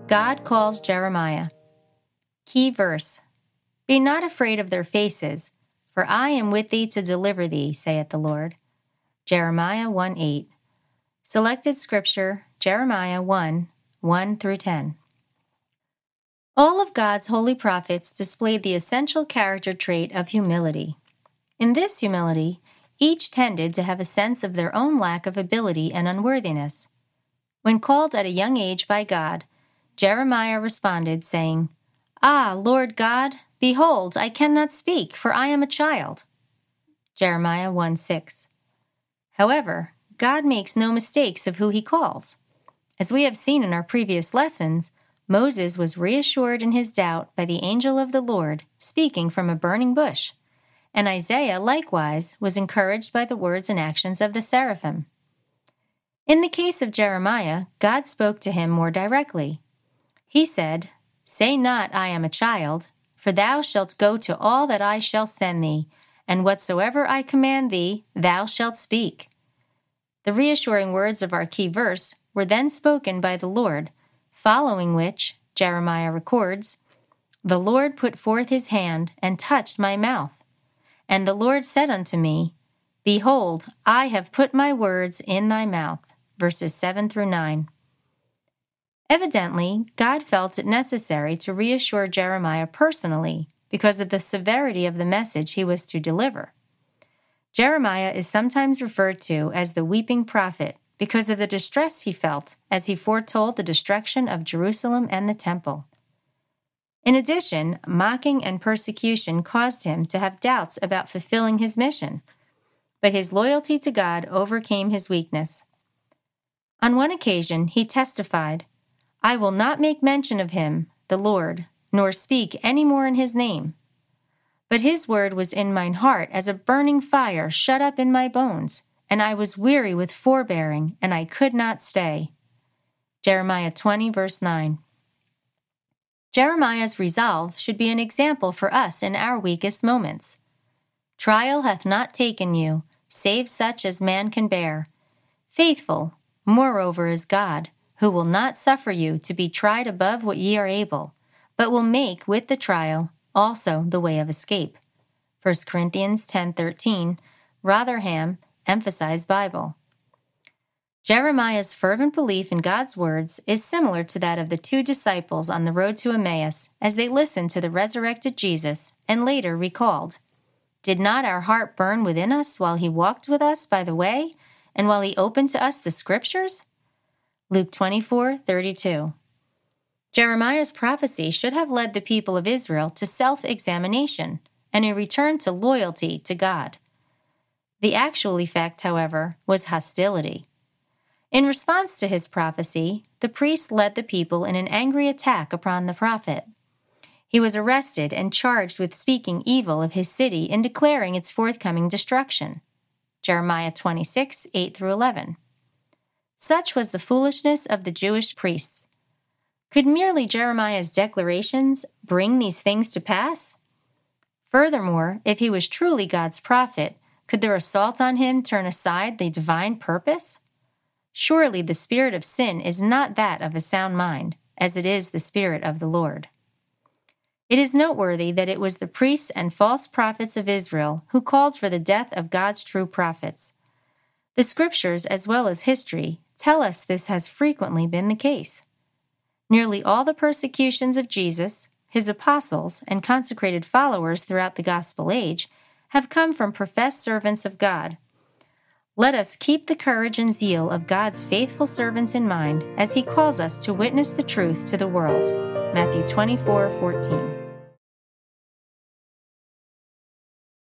God calls Jeremiah. Key verse. Be not afraid of their faces, for I am with thee to deliver thee, saith the Lord. Jeremiah 1:8. Selected scripture, Jeremiah 1:1-10. All of God's holy prophets displayed the essential character trait of humility. In this humility, each tended to have a sense of their own lack of ability and unworthiness. When called at a young age by God, Jeremiah responded, saying, Ah, Lord God, behold, I cannot speak, for I am a child. Jeremiah 1:6. However, God makes no mistakes of who he calls. As we have seen in our previous lessons, Moses was reassured in his doubt by the angel of the Lord speaking from a burning bush, and Isaiah likewise was encouraged by the words and actions of the seraphim. In the case of Jeremiah, God spoke to him more directly. He said, Say not, I am a child, for thou shalt go to all that I shall send thee, and whatsoever I command thee, thou shalt speak. The reassuring words of our key verse were then spoken by the Lord, following which, Jeremiah records, The Lord put forth his hand and touched my mouth. And the Lord said unto me, Behold, I have put my words in thy mouth. Verses 7-9. Evidently, God felt it necessary to reassure Jeremiah personally because of the severity of the message he was to deliver. Jeremiah is sometimes referred to as the weeping prophet because of the distress he felt as he foretold the destruction of Jerusalem and the temple. In addition, mocking and persecution caused him to have doubts about fulfilling his mission, but his loyalty to God overcame his weakness. On one occasion, he testified, I will not make mention of him, the Lord, nor speak any more in his name. But his word was in mine heart as a burning fire shut up in my bones, and I was weary with forbearing, and I could not stay. Jeremiah 20, verse 9. Jeremiah's resolve should be an example for us in our weakest moments. Trial hath not taken you, save such as man can bear. Faithful, moreover, is God, who will not suffer you to be tried above what ye are able, but will make with the trial also the way of escape. 1 Corinthians 10:13, Rotherham, Emphasized Bible. Jeremiah's fervent belief in God's words is similar to that of the two disciples on the road to Emmaus as they listened to the resurrected Jesus and later recalled, Did not our heart burn within us while he walked with us by the way, and while he opened to us the Scriptures? Luke 24:32. Jeremiah's prophecy should have led the people of Israel to self-examination and a return to loyalty to God. The actual effect, however, was hostility. In response to his prophecy, the priest led the people in an angry attack upon the prophet. He was arrested and charged with speaking evil of his city and declaring its forthcoming destruction. Jeremiah 26:8-11. Such was the foolishness of the Jewish priests. Could merely Jeremiah's declarations bring these things to pass? Furthermore, if he was truly God's prophet, could their assault on him turn aside the divine purpose? Surely the spirit of sin is not that of a sound mind, as it is the Spirit of the Lord. It is noteworthy that it was the priests and false prophets of Israel who called for the death of God's true prophets. The Scriptures, as well as history, tell us this has frequently been the case. Nearly all the persecutions of Jesus, his apostles, and consecrated followers throughout the gospel age have come from professed servants of God. Let us keep the courage and zeal of God's faithful servants in mind as he calls us to witness the truth to the world. Matthew 24:14.